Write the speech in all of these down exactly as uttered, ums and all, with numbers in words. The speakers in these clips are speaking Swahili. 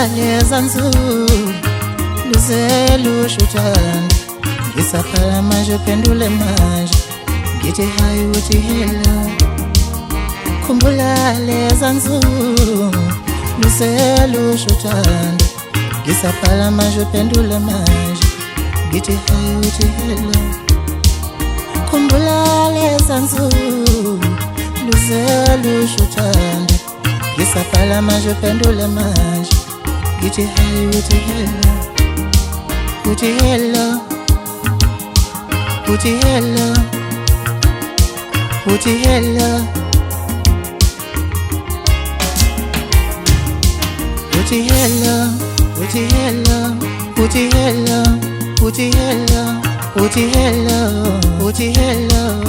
leza nzulu luze lushuthanda ngisaphala manje uphendule manje ngithi hayi uthi hello khumbula leza nzulu luze lushuthanda ngisaphala manje uphendule manje ngithi hayi uthi hello khumbula leza nzulu luze lushuthanda ngisaphala manje uphendule manje ngithi hayi uthi hello uthi hello uthi hello uthi hello uthi hello uthi hello uthi hello uthi hello uthi hello uthi hello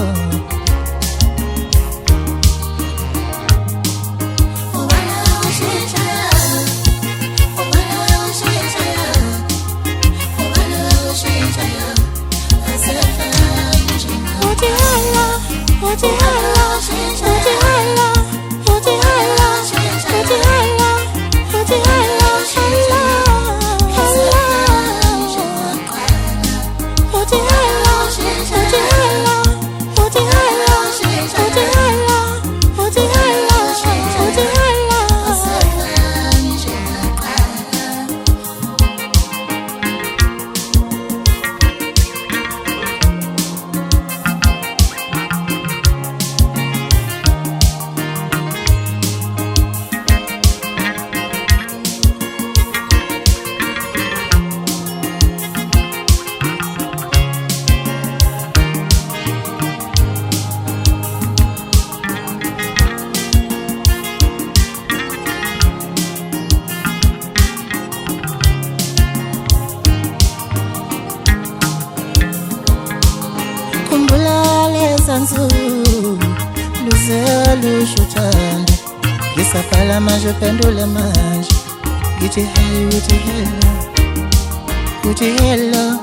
nzulu luze lushuthanda ngisaphala manje uphendule manje ngithi hayi uthi hello uthi hello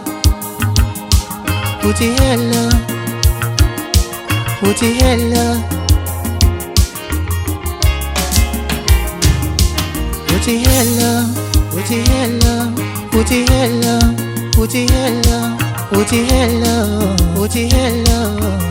uthi hello uthi hello uthi hello uthi hello uthi hello uthi hello uthi hello uthi hello